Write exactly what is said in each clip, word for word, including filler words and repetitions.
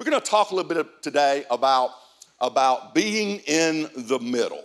We're going to talk a little bit today about, about being in the middle.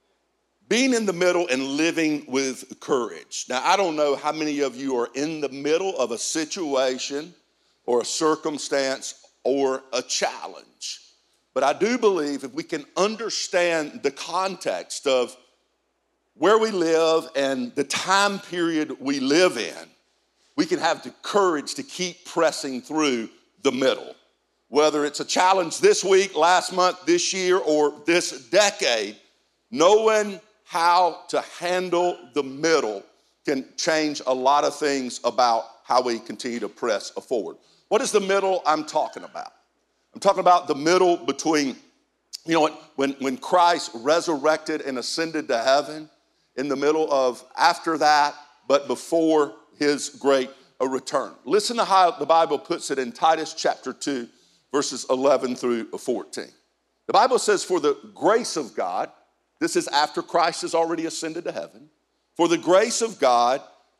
Being in the middle and living with courage. Now, I don't know how many of you are in the middle of a situation or a circumstance or a challenge. But I do believe if we can understand the context of where we live and the time period we live in, we can have the courage to keep pressing through the middle. Whether it's a challenge this week, last month, this year, or this decade, knowing how to handle the middle can change a lot of things about how we continue to press forward. What is the middle I'm talking about? I'm talking about the middle between, you know, when, when Christ resurrected and ascended to heaven, in the middle of after that, but before his great return. Listen to how the Bible puts it in Titus chapter two, verses eleven through fourteen. The Bible says, for the grace of God, this is after Christ has already ascended to heaven, for the grace of God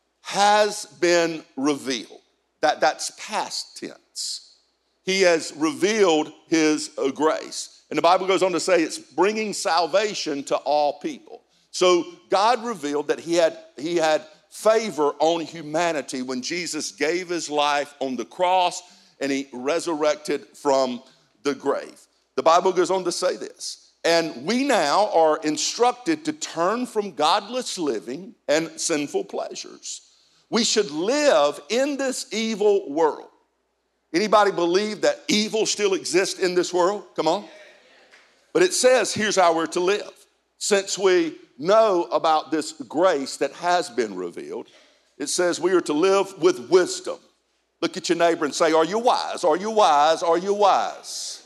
has been revealed. That, that's past tense. He has revealed his uh, grace. And the Bible goes on to say it's bringing salvation to all people. So God revealed that he had, he had favor on humanity when Jesus gave his life on the cross and he resurrected from the grave. The Bible goes on to say this, and we now are instructed to turn from godless living and sinful pleasures. We should live in this evil world. Anybody believe that evil still exists in this world? Come on. But it says, here's how we're to live. Since we know about this grace that has been revealed, it says we are to live with wisdom. Look at your neighbor and say, are you wise? Are you wise? Are you wise?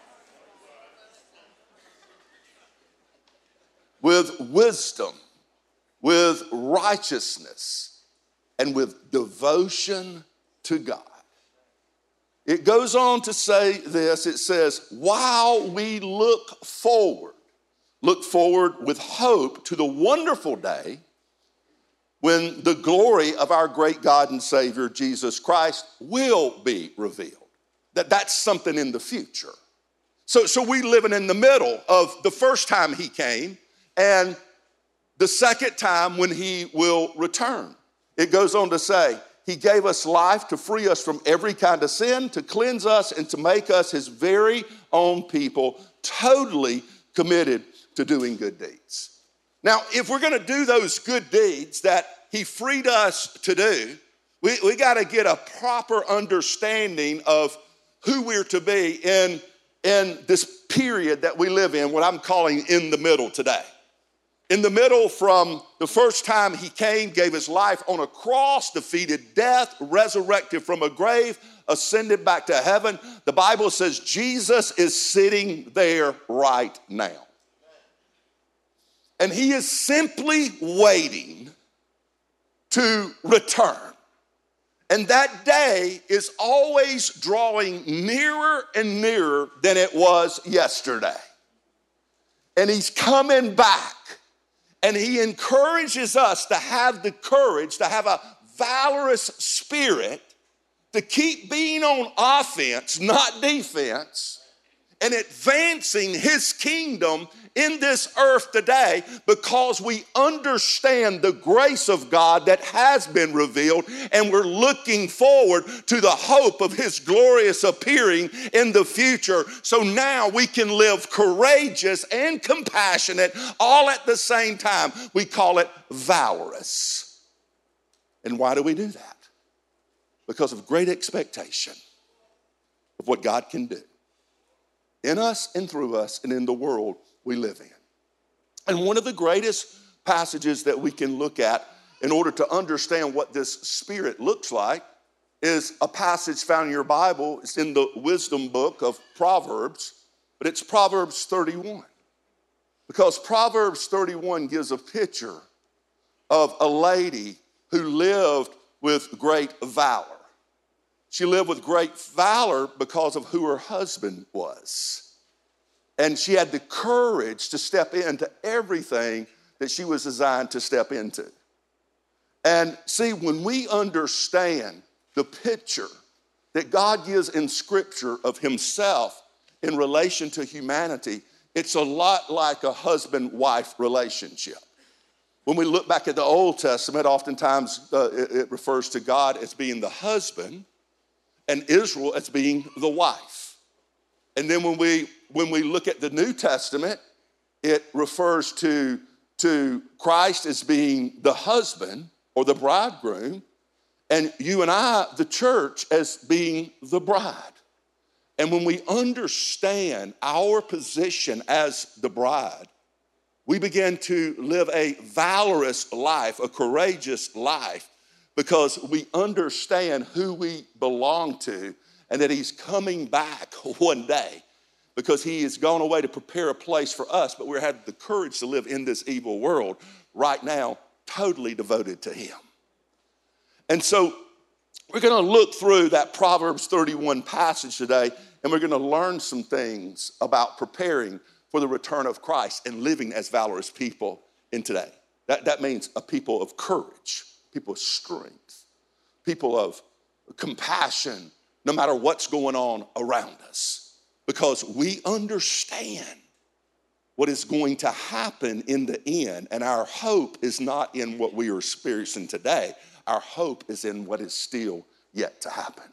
With wisdom, with righteousness, and with devotion to God. It goes on to say this, it says, while we look forward, look forward with hope to the wonderful day when the glory of our great God and Savior, Jesus Christ, will be revealed. That, that's something in the future. So, so we living in the middle of the first time he came and the second time when he will return. It goes on to say, he gave us life to free us from every kind of sin, to cleanse us and to make us his very own people, totally committed to doing good deeds. Now, if we're going to do those good deeds that he freed us to do, we, we got to get a proper understanding of who we're to be in, in this period that we live in, what I'm calling in the middle today. In the middle from the first time he came, gave his life on a cross, defeated death, resurrected from a grave, ascended back to heaven. The Bible says Jesus is sitting there right now. And he is simply waiting to return. And that day is always drawing nearer and nearer than it was yesterday. And he's coming back. And he encourages us to have the courage, to have a valorous spirit, to keep being on offense, not defense, and advancing his kingdom in this earth today because we understand the grace of God that has been revealed and we're looking forward to the hope of his glorious appearing in the future. So now we can live courageous and compassionate all at the same time. We call it valorous. And why do we do that? Because of great expectation of what God can do in us and through us and in the world we live in. And one of the greatest passages that we can look at in order to understand what this spirit looks like is a passage found in your Bible. It's in the wisdom book of Proverbs, but it's Proverbs thirty-one. Because Proverbs thirty-one gives a picture of a lady who lived with great valor. She lived with great valor because of who her husband was. And she had the courage to step into everything that she was designed to step into. And see, when we understand the picture that God gives in Scripture of himself in relation to humanity, it's a lot like a husband-wife relationship. When we look back at the Old Testament, oftentimes uh, it, it refers to God as being the husband and Israel as being the wife. And then when we when we look at the New Testament, it refers to, to Christ as being the husband or the bridegroom, and you and I, the church, as being the bride. And when we understand our position as the bride, we begin to live a valorous life, a courageous life, because we understand who we belong to and that he's coming back one day because he has gone away to prepare a place for us, but we have the courage to live in this evil world right now, totally devoted to him. And so we're going to look through that Proverbs thirty-one passage today, and we're going to learn some things about preparing for the return of Christ and living as valorous people in today. That, that means a people of courage, people of strength, people of compassion, no matter what's going on around us, because we understand what is going to happen in the end, and our hope is not in what we are experiencing today. Our hope is in what is still yet to happen.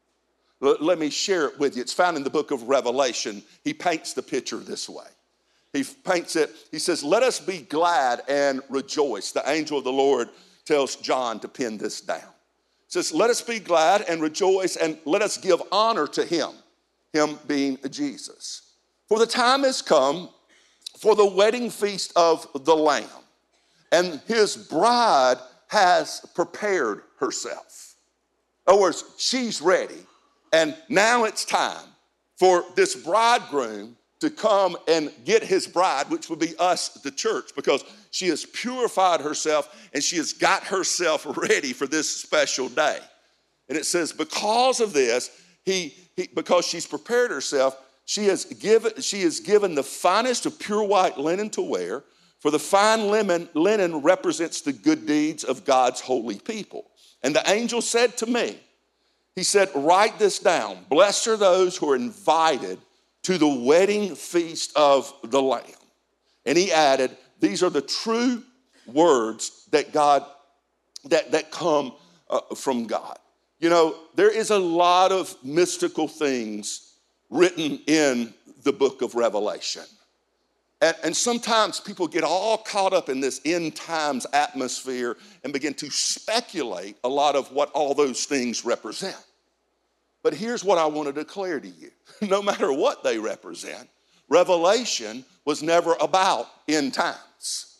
Let me share it with you. It's found in the book of Revelation. He paints the picture this way. He paints it, he says, let us be glad and rejoice. The angel of the Lord tells John to pin this down. He says, let us be glad and rejoice, and let us give honor to him, him being Jesus. For the time has come for the wedding feast of the Lamb, and his bride has prepared herself. In other words, she's ready. And now it's time for this bridegroom to come and get his bride, which would be us, the church, because she has purified herself and she has got herself ready for this special day. And it says, because of this, he, he because she's prepared herself, she has given, she has given the finest of pure white linen to wear, for the fine linen, linen represents the good deeds of God's holy people. And the angel said to me, he said, write this down. Blessed are those who are invited to the wedding feast of the Lamb. And he added, these are the true words that God, that, that come uh, from God. You know, there is a lot of mystical things written in the book of Revelation. And, and sometimes people get all caught up in this end times atmosphere and begin to speculate a lot of what all those things represent. But here's what I want to declare to you. No matter what they represent, Revelation was never about end times.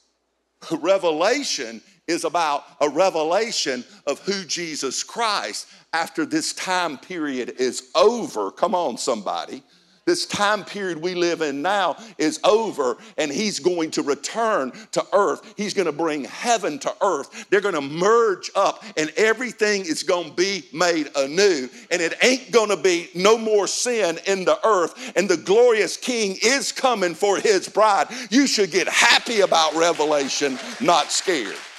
Revelation is about a revelation of who Jesus Christ, after this time period is over. Come on, somebody. This time period we live in now is over, and he's going to return to earth. He's going to bring heaven to earth. They're going to merge up, and everything is going to be made anew. And it ain't going to be no more sin in the earth, and the glorious King is coming for his bride. You should get happy about Revelation, not scared. It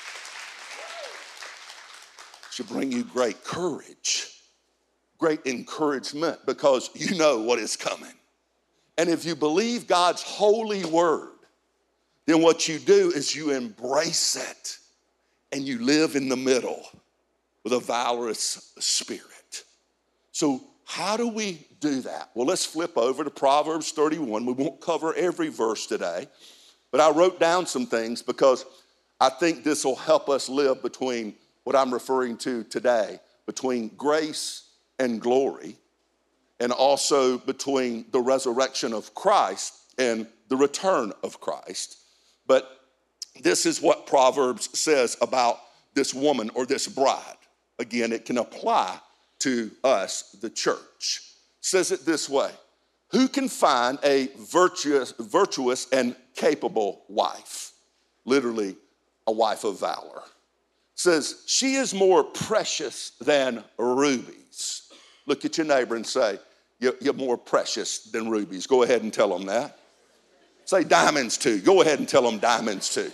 should bring you great courage, great encouragement, because you know what is coming. And if you believe God's holy word, then what you do is you embrace it and you live in the middle with a valorous spirit. So how do we do that? Well, let's flip over to Proverbs thirty-one. We won't cover every verse today, but I wrote down some things because I think this will help us live between what I'm referring to today, between grace and glory, and also between the resurrection of Christ and the return of Christ. But this is what Proverbs says about this woman or this bride. Again, it can apply to us, the church. It says it this way: who can find a virtuous, virtuous and capable wife? Literally, a wife of valor. It says, she is more precious than rubies. Look at your neighbor and say, you're more precious than rubies. Go ahead and tell them that. Say diamonds too. Go ahead and tell them diamonds too.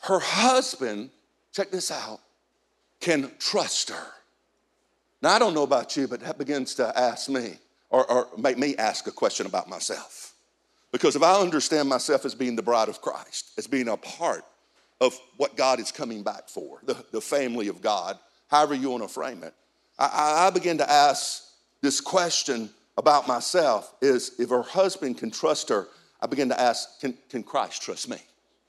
her husband, check this out, can trust her. Now, I don't know about you, but that begins to ask me, or, or make me ask a question about myself. Because if I understand myself as being the bride of Christ, as being a part of what God is coming back for, the, the family of God, however you want to frame it, I, I begin to ask this question about myself is, if her husband can trust her, I begin to ask, can, can Christ trust me?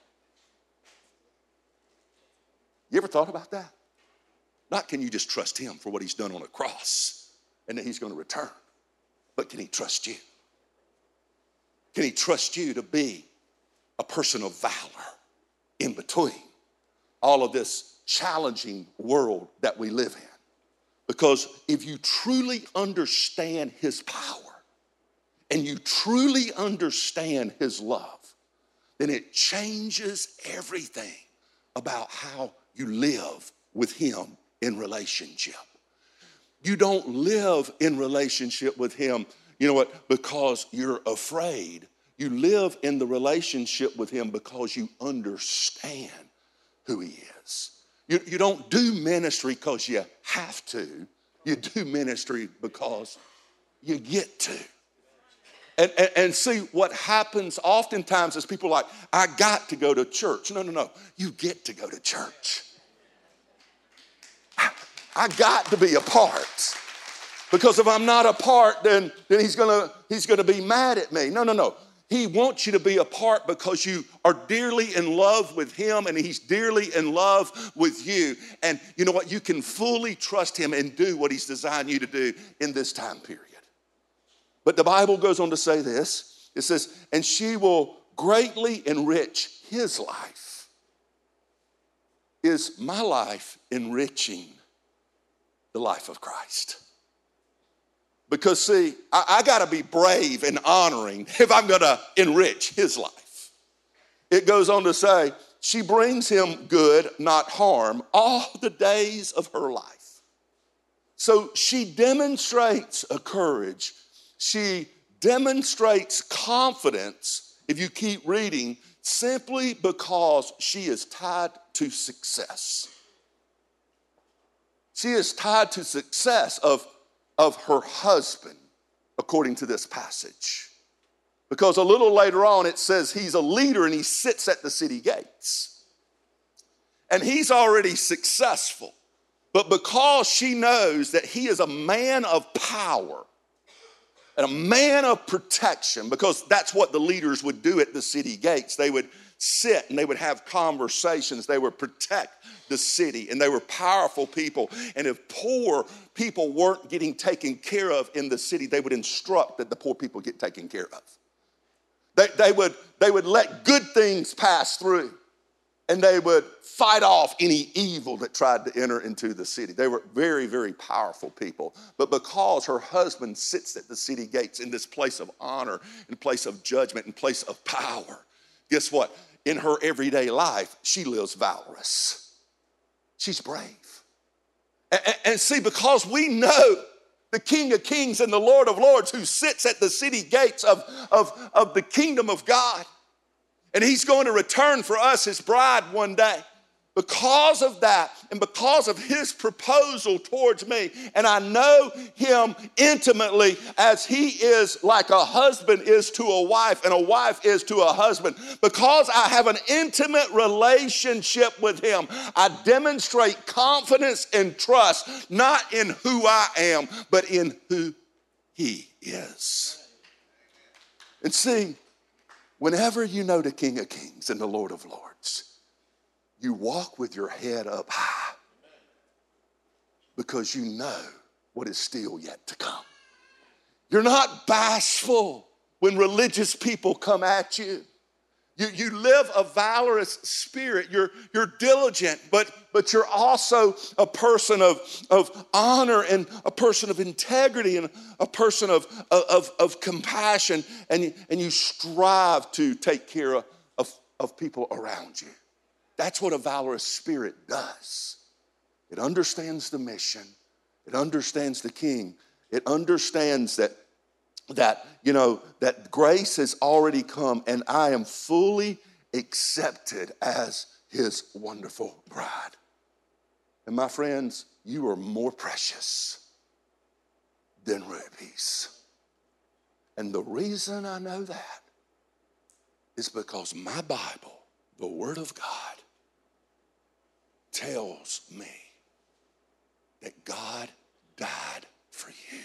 You ever thought about that? Not can you just trust him for what he's done on the cross and that he's going to return, but can he trust you? Can he trust you to be a person of valor in between all of this challenging world that we live in? Because if you truly understand his power and you truly understand his love, then it changes everything about how you live with him in relationship. You don't live in relationship with him, you know what, because you're afraid. You live in the relationship with him because you understand who he is. You, you don't do ministry because you have to. You do ministry because you get to. And, and, and see, what happens oftentimes is people are like, I got to go to church. No, no, no. You get to go to church. I, I got to be a part. Because if I'm not a part, then, then he's gonna, he's gonna be mad at me. No, no, no. He wants you to be a part because you are dearly in love with him and he's dearly in love with you. And you know what? You can fully trust him and do what he's designed you to do in this time period. But the Bible goes on to say this. It says, and she will greatly enrich his life. Is my life enriching the life of Christ? Because see, I, I got to be brave and honoring if I'm going to enrich his life. It goes on to say, she brings him good, not harm, all the days of her life. So she demonstrates a courage. She demonstrates confidence, if you keep reading, simply because she is tied to success. She is tied to success of of her husband, according to this passage. Because a little later on it says he's a leader and he sits at the city gates. And he's already successful. But because she knows that he is a man of power and a man of protection, because that's what the leaders would do at the city gates. They would sit and they would have conversations. They would protect the city, and they were powerful people. And if poor people weren't getting taken care of in the city, they would instruct that the poor people get taken care of. They, they, would, they would let good things pass through, and they would fight off any evil that tried to enter into the city. They were very, very powerful people. But because her husband sits at the city gates in this place of honor, in place of judgment, in place of power, guess what? In her everyday life, she lives valorous. She's brave. And, and, and see, because we know the King of Kings and the Lord of Lords who sits at the city gates of, of, of the kingdom of God, and he's going to return for us, his bride, one day. Because of that and because of his proposal towards me, and I know him intimately as he is like a husband is to a wife and a wife is to a husband. Because I have an intimate relationship with him, I demonstrate confidence and trust, not in who I am, but in who he is. And see, whenever you know the King of Kings and the Lord of Lords, you walk with your head up high because you know what is still yet to come. You're not bashful when religious people come at you. You, you live a valorous spirit. You're, you're diligent, but, but you're also a person of, of honor and a person of integrity and a person of, of, of compassion, and you, and you strive to take care of, of, of people around you. That's what a valorous spirit does. It understands the mission. It understands the king. It understands that, that, you know, that grace has already come and I am fully accepted as his wonderful bride. And my friends, you are more precious than rubies. And the reason I know that is because my Bible, the Word of God, tells me that God died for you.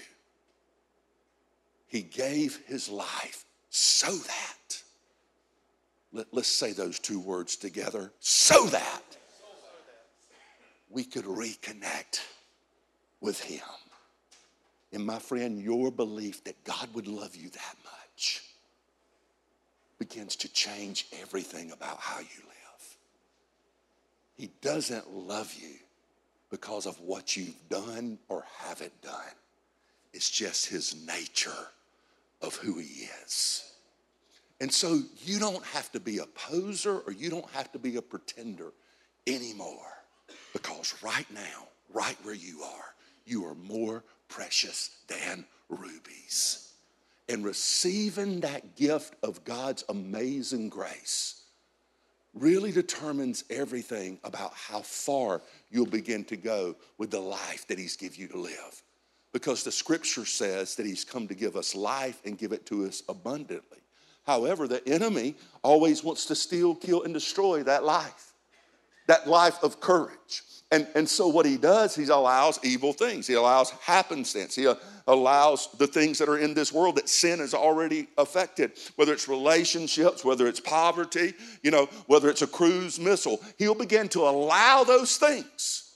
He gave his life so that, let, let's say those two words together, so that we could reconnect with him. And my friend, your belief that God would love you that much begins to change everything about how you live. He doesn't love you because of what you've done or haven't done. It's just his nature of who he is. And so you don't have to be a poser or you don't have to be a pretender anymore, because right now, right where you are, you are more precious than rubies. And receiving that gift of God's amazing grace really determines everything about how far you'll begin to go with the life that he's given you to live. Because the scripture says that he's come to give us life and give it to us abundantly. However, the enemy always wants to steal, kill, and destroy that life, that life of courage. And, and so what he does, he allows evil things. He allows happenstance. He allows the things that are in this world that sin has already affected, whether it's relationships, whether it's poverty, you know, whether it's a cruise missile. He'll begin to allow those things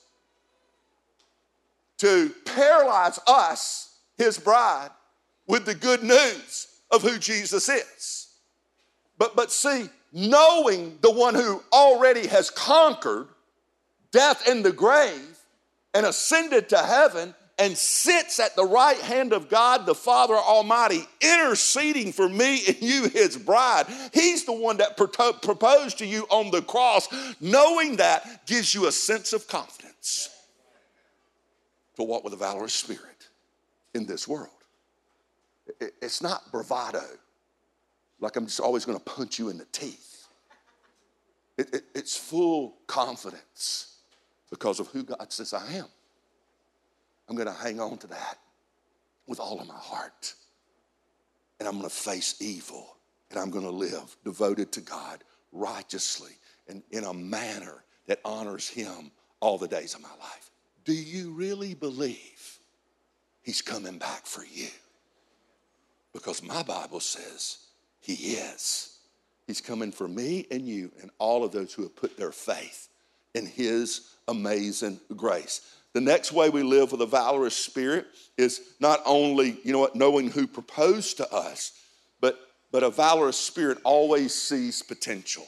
to paralyze us, his bride, with the good news of who Jesus is. But, but see, knowing the one who already has conquered death and the grave and ascended to heaven and sits at the right hand of God, the Father Almighty, interceding for me and you, his bride. He's the one that proposed to you on the cross. Knowing that gives you a sense of confidence to walk with a valorous spirit in this world. It's not bravado, like I'm just always going to punch you in the teeth. It, it, it's full confidence because of who God says I am. I'm going to hang on to that with all of my heart. And I'm going to face evil. And I'm going to live devoted to God righteously and in a manner that honors him all the days of my life. Do you really believe he's coming back for you? Because my Bible says he is. He's coming for me and you and all of those who have put their faith in his amazing grace. The next way we live with a valorous spirit is not only, you know what, knowing who proposed to us, but, but a valorous spirit always sees potential.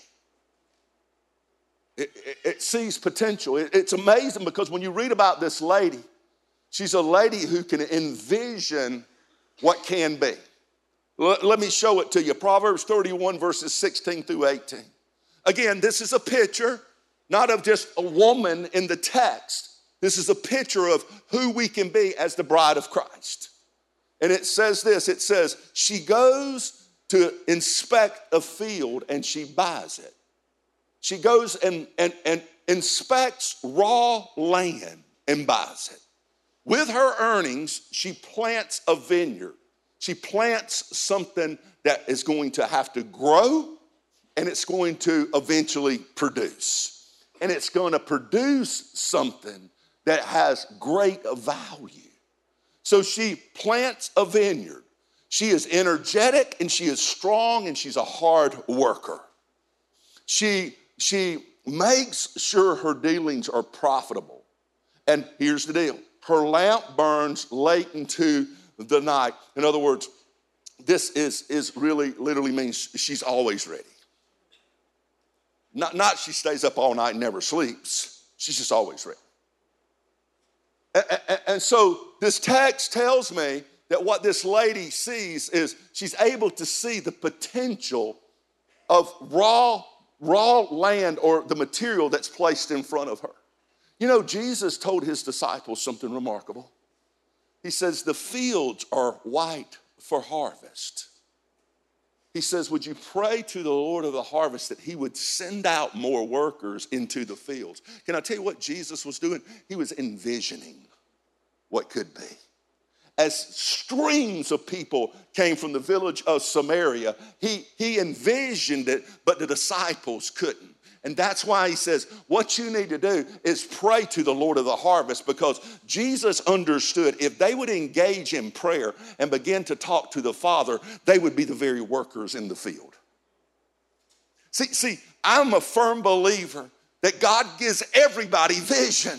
It, it, it sees potential. It, it's amazing because when you read about this lady, she's a lady who can envision what can be. L- let me show it to you. Proverbs thirty-one, verses sixteen through eighteen. Again, this is a picture, not of just a woman in the text. This is a picture of who we can be as the bride of Christ. And it says this, it says, she goes to inspect a field and she buys it. She goes and, and, and inspects raw land and buys it. With her earnings, she plants a vineyard. She plants something that is going to have to grow and it's going to eventually produce. And it's going to produce something that has great value. So she plants a vineyard. She is energetic and she is strong and she's a hard worker. She, she makes sure her dealings are profitable. And here's the deal. Her lamp burns late into the night. In other words, this is, is really literally means she's always ready. Not, not she stays up all night and never sleeps. She's just always ready. And, and so this text tells me that what this lady sees is she's able to see the potential of raw, raw land or the material that's placed in front of her. You know, Jesus told his disciples something remarkable. He says, the fields are white for harvest. he says, would you pray to the Lord of the harvest that he would send out more workers into the fields? Can I tell you what Jesus was doing? He was envisioning what could be. As streams of people came from the village of Samaria, he, he envisioned it, but the disciples couldn't. And that's why he says, what you need to do is pray to the Lord of the harvest, because Jesus understood if they would engage in prayer and begin to talk to the Father, they would be the very workers in the field. See, see, I'm a firm believer that God gives everybody vision.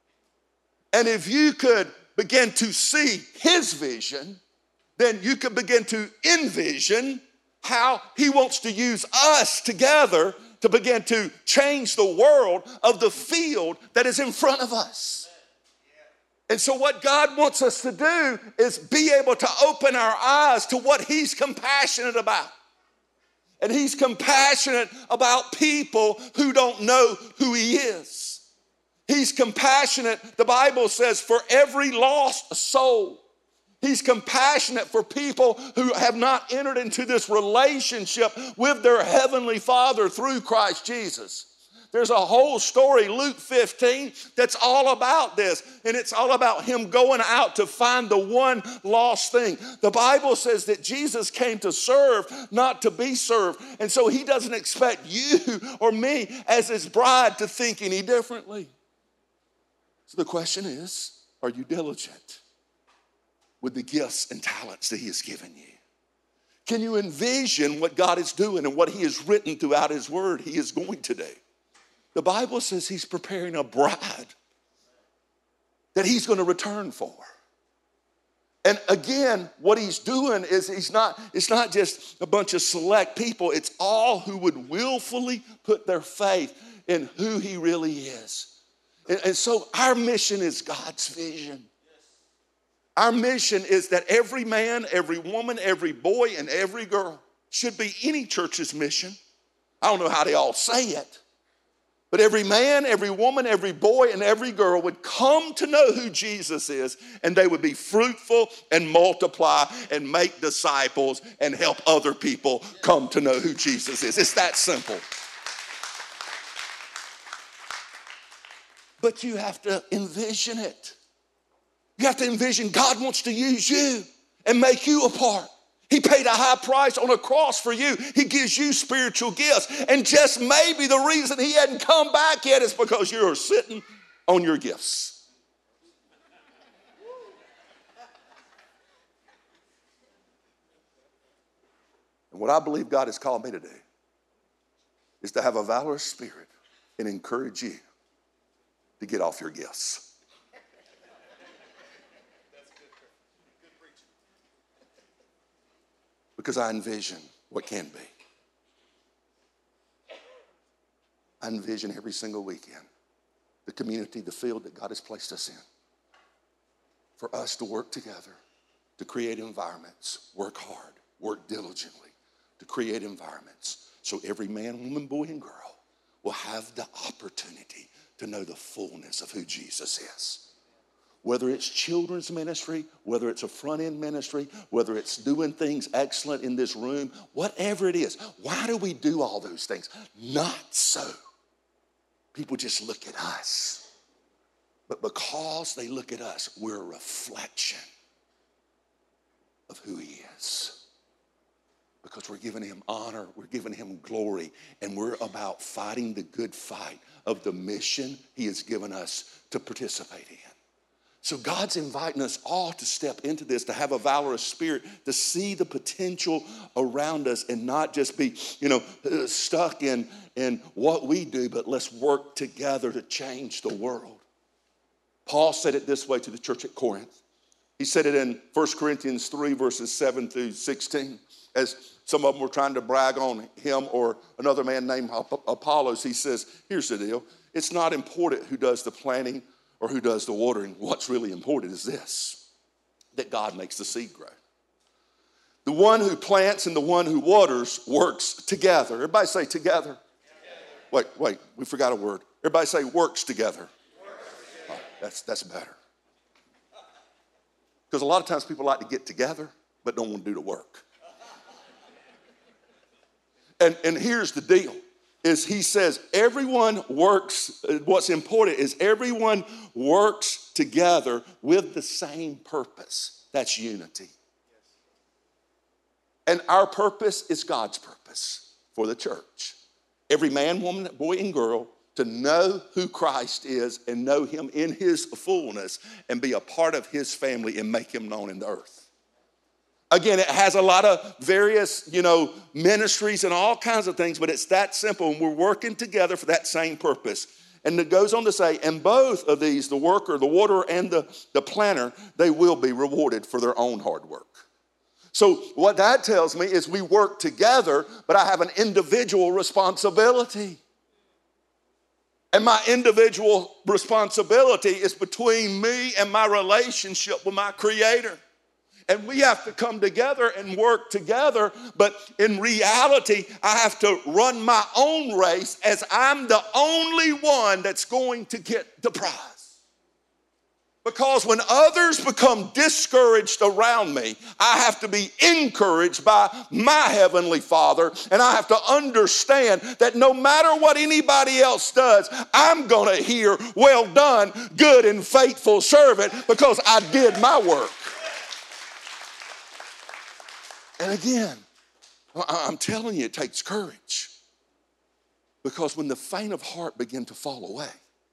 And if you could begin to see his vision, then you could begin to envision how he wants to use us together to begin to change the world of the field that is in front of us. And so what God wants us to do is be able to open our eyes to what he's compassionate about. And he's compassionate about people who don't know who he is. He's compassionate, the Bible says, for every lost soul. He's compassionate for people who have not entered into this relationship with their heavenly Father through Christ Jesus. There's a whole story, Luke fifteen, that's all about this. And it's all about him going out to find the one lost thing. The Bible says that Jesus came to serve, not to be served. And so he doesn't expect you or me as his bride to think any differently. So the question is, are you diligent with the gifts and talents that he has given you? Can you envision what God is doing and what he has written throughout his word he is going to do? The Bible says he's preparing a bride that he's going to return for. And again, what he's doing is he's not, it's not just a bunch of select people. It's all who would willfully put their faith in who he really is. And, and so our mission is God's vision. Our mission is that every man, every woman, every boy, and every girl should be any church's mission. I don't know how they all say it. But every man, every woman, every boy, and every girl would come to know who Jesus is, and they would be fruitful and multiply and make disciples and help other people come to know who Jesus is. It's that simple. But you have to envision it. You have to envision God wants to use you and make you a part. He paid a high price on a cross for you. He gives you spiritual gifts. And just maybe the reason he hadn't come back yet is because you're sitting on your gifts. And what I believe God has called me to do is to have a valorous spirit and encourage you to get off your gifts. Because I envision what can be. I envision every single weekend the community, the field that God has placed us in, for us to work together, to create environments, work hard, work diligently, to create environments so every man, woman, boy, and girl will have the opportunity to know the fullness of who Jesus is. Whether it's children's ministry, whether it's a front-end ministry, whether it's doing things excellent in this room, whatever it is. Why do we do all those things? Not so people just look at us, but because they look at us, we're a reflection of who he is. Because we're giving him honor, we're giving him glory, and we're about fighting the good fight of the mission he has given us to participate in. So God's inviting us all to step into this, to have a valorous spirit, to see the potential around us and not just be, you know, stuck in, in what we do, but let's work together to change the world. Paul said it this way to the church at Corinth. He said it in First Corinthians three, verses seven through sixteen. As some of them were trying to brag on him or another man named Apollos, he says, here's the deal. It's not important who does the planting or who does the watering. What's really important is this, that God makes the seed grow. The one who plants and the one who waters works together. Everybody say together. Together. Wait, wait, we forgot a word. Everybody say works together. Works together. Oh, that's, that's better. Because a lot of times people like to get together, but don't want to do the work. And, and here's the deal, is he says everyone works, what's important is everyone works together with the same purpose. That's unity. And our purpose is God's purpose for the church. Every man, woman, boy, and girl to know who Christ is and know him in his fullness and be a part of his family and make him known in the earth. Again, it has a lot of various, you know, ministries and all kinds of things, but it's that simple, and we're working together for that same purpose. And it goes on to say, and both of these, the worker, the waterer, and the, the planter, they will be rewarded for their own hard work. So what that tells me is we work together, but I have an individual responsibility. And my individual responsibility is between me and my relationship with my Creator. And we have to come together and work together. But in reality, I have to run my own race as I'm the only one that's going to get the prize. Because when others become discouraged around me, I have to be encouraged by my Heavenly Father. And I have to understand that no matter what anybody else does, I'm going to hear, well done, good and faithful servant, because I did my work. And again, I'm telling you, it takes courage. Because when the faint of heart begin to fall away,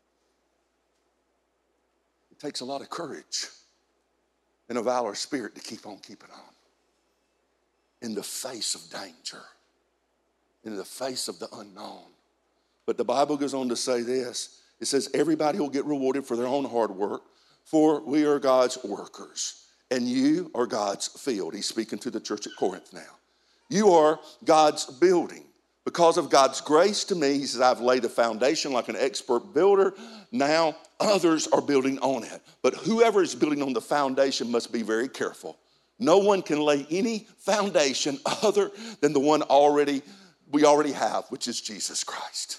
it takes a lot of courage and a valorous spirit to keep on keeping on. In the face of danger, in the face of the unknown. But the Bible goes on to say this. It says, everybody will get rewarded for their own hard work, for we are God's workers. And you are God's field. He's speaking to the church at Corinth now. You are God's building. Because of God's grace to me, he says, I've laid a foundation like an expert builder. Now others are building on it. But whoever is building on the foundation must be very careful. No one can lay any foundation other than the one already we already have, which is Jesus Christ.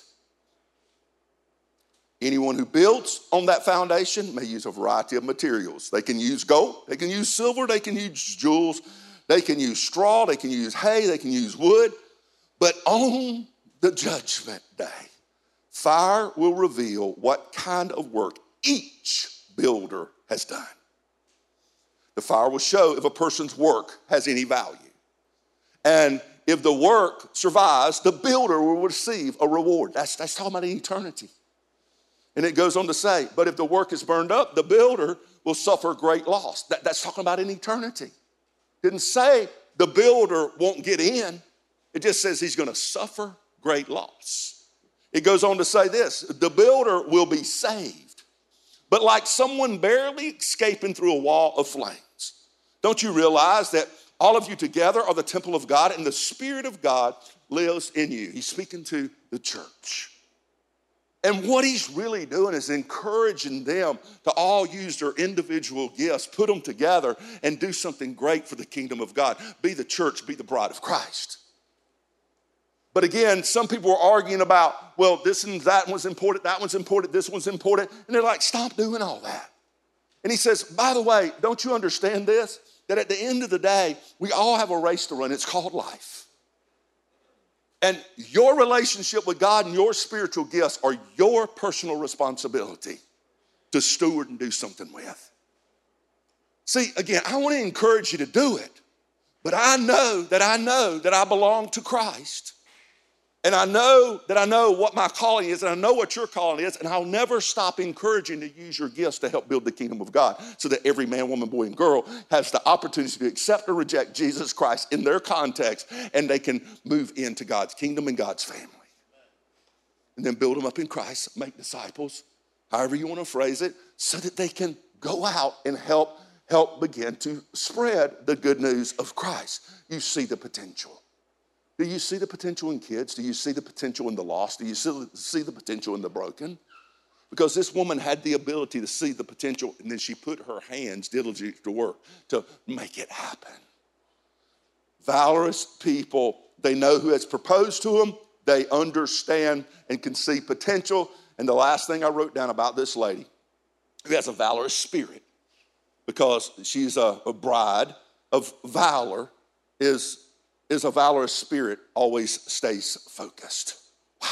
Anyone who builds on that foundation may use a variety of materials. They can use gold, they can use silver, they can use jewels, they can use straw, they can use hay, they can use wood. But on the judgment day, fire will reveal what kind of work each builder has done. The fire will show if a person's work has any value. And if the work survives, the builder will receive a reward. That's, that's talking about eternity. And it goes on to say, but if the work is burned up, the builder will suffer great loss. That, that's talking about in eternity. Didn't say the builder won't get in. It just says he's going to suffer great loss. It goes on to say this, the builder will be saved, but like someone barely escaping through a wall of flames. Don't you realize that all of you together are the temple of God and the Spirit of God lives in you? He's speaking to the church. And what he's really doing is encouraging them to all use their individual gifts, put them together, and do something great for the kingdom of God. Be the church, be the bride of Christ. But again, some people are arguing about, well, this and that one's important, that one's important, this one's important. And they're like, stop doing all that. And he says, by the way, don't you understand this? That at the end of the day, we all have a race to run. It's called life. And your relationship with God and your spiritual gifts are your personal responsibility to steward and do something with. See, again, I want to encourage you to do it. But I know that I know that I belong to Christ. And I know that I know what my calling is, and I know what your calling is, and I'll never stop encouraging to use your gifts to help build the kingdom of God so that every man, woman, boy, and girl has the opportunity to accept or reject Jesus Christ in their context, and they can move into God's kingdom and God's family. And then build them up in Christ, make disciples, however you want to phrase it, so that they can go out and help, help begin to spread the good news of Christ. You see the potential. Do you see the potential in kids? Do you see the potential in the lost? Do you see the potential in the broken? Because this woman had the ability to see the potential, and then she put her hands diligently to work to make it happen. Valorous people, they know who has proposed to them. They understand and can see potential. And the last thing I wrote down about this lady, who has a valorous spirit, because she's a, a bride of valor, is is a valorous spirit always stays focused. Wow.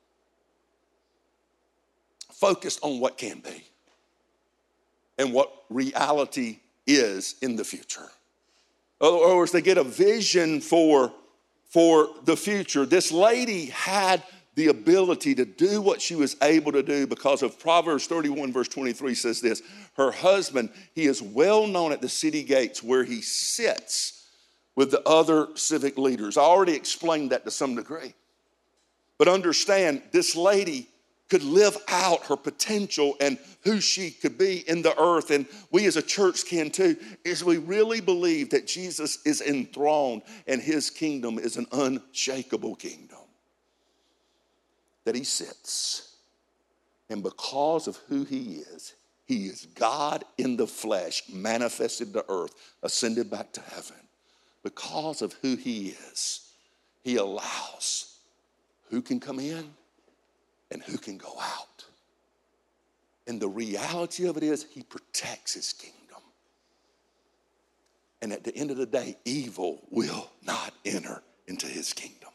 Focused on what can be and what reality is in the future. In other words, they get a vision for, for the future. This lady had the ability to do what she was able to do because of Proverbs thirty-one, verse twenty-three says this. Her husband, he is well known at the city gates where he sits with the other civic leaders. I already explained that to some degree. But understand, this lady could live out her potential and who she could be in the earth. And we as a church can too, is we really believe that Jesus is enthroned and his kingdom is an unshakable kingdom. That he sits. And because of who he is, he is God in the flesh, manifested to earth, ascended back to heaven. Because of who he is, he allows who can come in and who can go out. And the reality of it is he protects his kingdom. And at the end of the day, evil will not enter into his kingdom.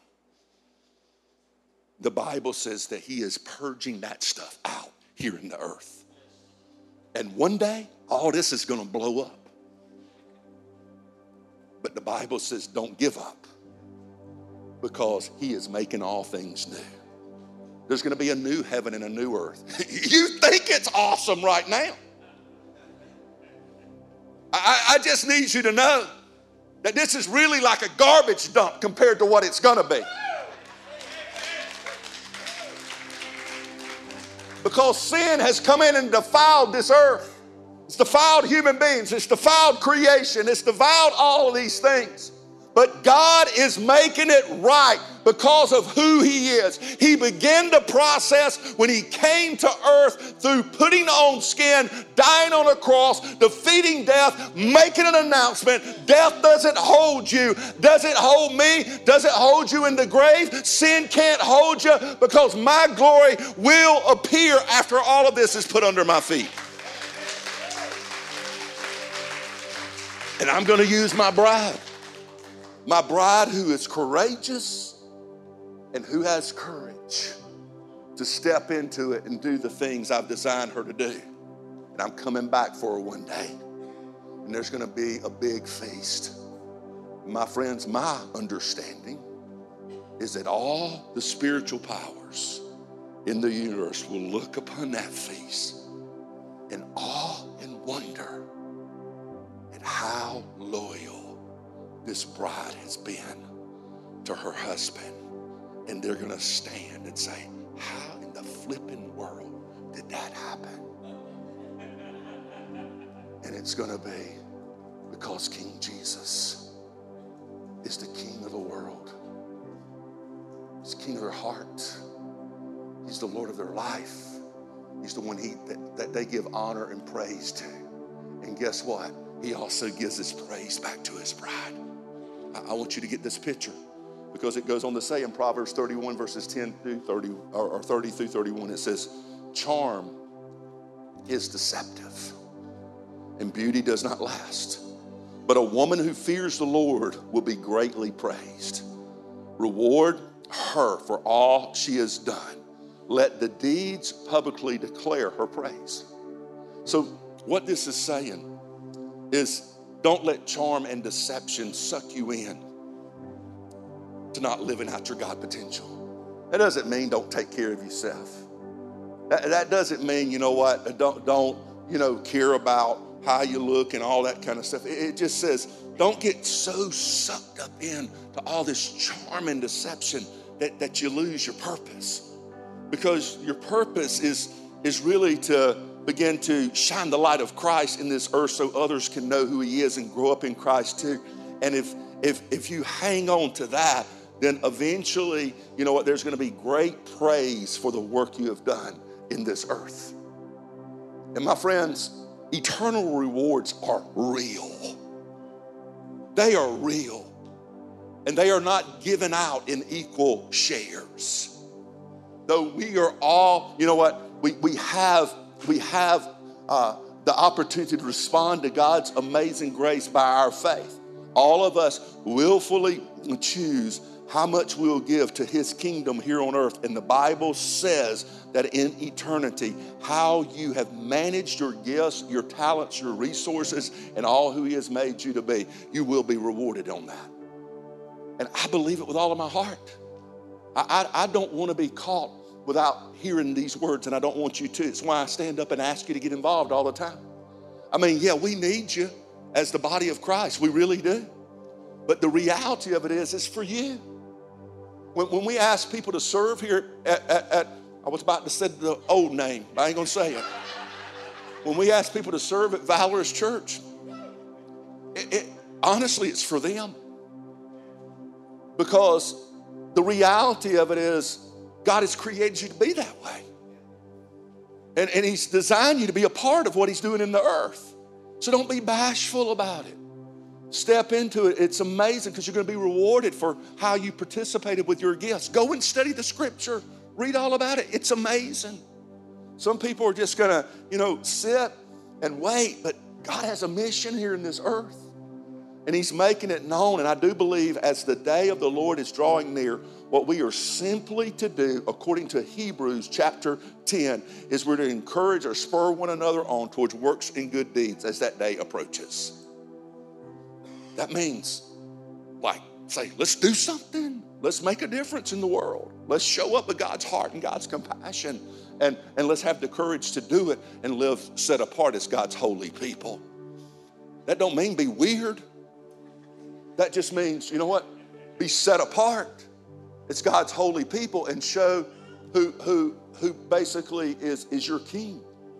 The Bible says that he is purging that stuff out here in the earth. And one day, all this is going to blow up. But the Bible says don't give up because he is making all things new. There's going to be a new heaven and a new earth. You think it's awesome right now. I, I just need you to know that this is really like a garbage dump compared to what it's going to be. Because sin has come in and defiled this earth. It's defiled human beings. It's defiled creation. It's defiled all of these things. But God is making it right because of who he is. He began the process when he came to earth through putting on skin, dying on a cross, defeating death, making an announcement. Death doesn't hold you. Does it hold me? Does it hold you in the grave? Sin can't hold you because my glory will appear after all of this is put under my feet. And I'm going to use my bride. My bride who is courageous and who has courage to step into it and do the things I've designed her to do. And I'm coming back for her one day. And there's going to be a big feast. My friends, my understanding is that all the spiritual powers in the universe will look upon that feast in awe and wonder at how loyal this bride has been to her husband. And they're going to stand and say, how in the flipping world did that happen? And it's going to be because King Jesus is the king of the world. He's king of their heart. He's the Lord of their life. He's the one he, that, that they give honor and praise to. And guess what? He also gives his praise back to his bride. I want you to get this picture because it goes on to say in Proverbs thirty-one verses ten through thirty or thirty through thirty-one, it says, charm is deceptive and beauty does not last. But a woman who fears the Lord will be greatly praised. Reward her for all she has done. Let the deeds publicly declare her praise. So what this is saying is, don't let charm and deception suck you in to not living out your God potential. That doesn't mean don't take care of yourself. That, that doesn't mean, you know what, don't, don't, you know, care about how you look and all that kind of stuff. It, it just says, don't get so sucked up in to all this charm and deception that, that you lose your purpose. Because your purpose is, is really to begin to shine the light of Christ in this earth so others can know who he is and grow up in Christ too. And if if if you hang on to that, then eventually, you know what, there's going to be great praise for the work you have done in this earth. And my friends, eternal rewards are real. They are real. And they are not given out in equal shares. Though we are all, you know what, we, we have We have uh, the opportunity to respond to God's amazing grace by our faith. All of us willfully choose how much we'll give to his kingdom here on earth. And the Bible says that in eternity, how you have managed your gifts, your talents, your resources, and all who he has made you to be, you will be rewarded on that. And I believe it with all of my heart. I, I, I don't want to be caught without hearing these words, and I don't want you to. It's why I stand up and ask you to get involved all the time. I mean, yeah, we need you as the body of Christ. We really do. But the reality of it is, it's for you. When, when we ask people to serve here at, at, at, I was about to say the old name, but I ain't going to say it. When we ask people to serve at Valorous Church, it, it, honestly, it's for them. Because the reality of it is, God has created you to be that way. And, and he's designed you to be a part of what he's doing in the earth. So don't be bashful about it. Step into it. It's amazing because you're going to be rewarded for how you participated with your gifts. Go and study the scripture. Read all about it. It's amazing. Some people are just going to, you know, sit and wait. But God has a mission here in this earth. And he's making it known. And I do believe as the day of the Lord is drawing near, what we are simply to do, according to Hebrews chapter ten, is we're to encourage or spur one another on towards works and good deeds as that day approaches. That means, like, say, let's do something. Let's make a difference in the world. Let's show up with God's heart and God's compassion. And, and let's have the courage to do it and live set apart as God's holy people. That don't mean be weird. That just means, you know what? Be set apart. It's God's holy people and show who, who, who basically is, is your king.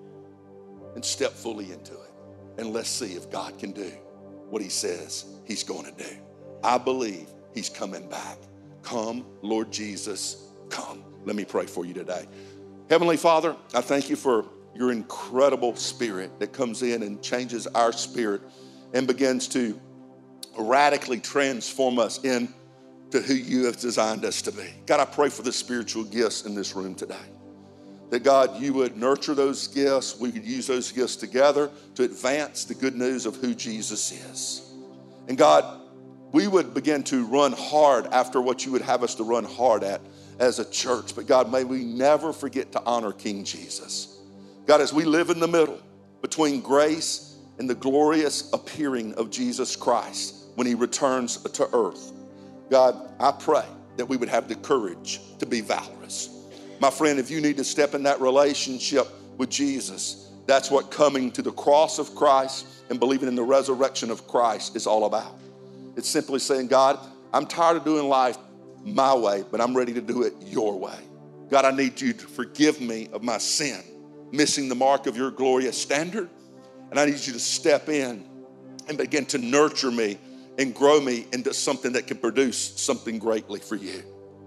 And step fully into it. And let's see if God can do what he says he's going to do. I believe he's coming back. Come, Lord Jesus, come. Let me pray for you today. Heavenly Father, I thank you for your incredible spirit that comes in and changes our spirit and begins to radically transform us into who you have designed us to be. God, I pray for the spiritual gifts in this room today. That God, you would nurture those gifts. We could use those gifts together to advance the good news of who Jesus is. And God, we would begin to run hard after what you would have us to run hard at as a church. But God, may we never forget to honor King Jesus. God, as we live in the middle between grace and the glorious appearing of Jesus Christ when he returns to earth, God, I pray that we would have the courage to be valorous. My friend, if you need to step in that relationship with Jesus, that's what coming to the cross of Christ and believing in the resurrection of Christ is all about. It's simply saying, God, I'm tired of doing life my way, but I'm ready to do it your way. God, I need you to forgive me of my sin, missing the mark of your glorious standard. And I need you to step in and begin to nurture me and grow me into something that can produce something greatly for you.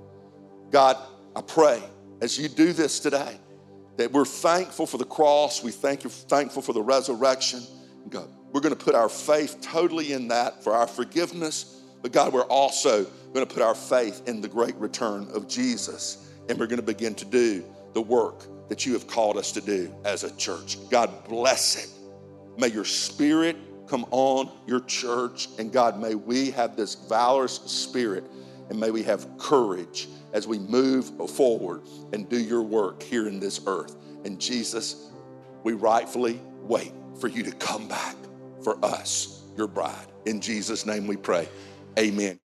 God, I pray as you do this today, that we're thankful for the cross. We thank you, thankful for the resurrection. God, we're going to put our faith totally in that for our forgiveness. But God, we're also going to put our faith in the great return of Jesus. And we're going to begin to do the work that you have called us to do as a church. God, bless it. May your spirit come on your church. And God, may we have this valorous spirit. And may we have courage as we move forward and do your work here in this earth. And Jesus, we rightfully wait for you to come back for us, your bride. In Jesus' name we pray. Amen.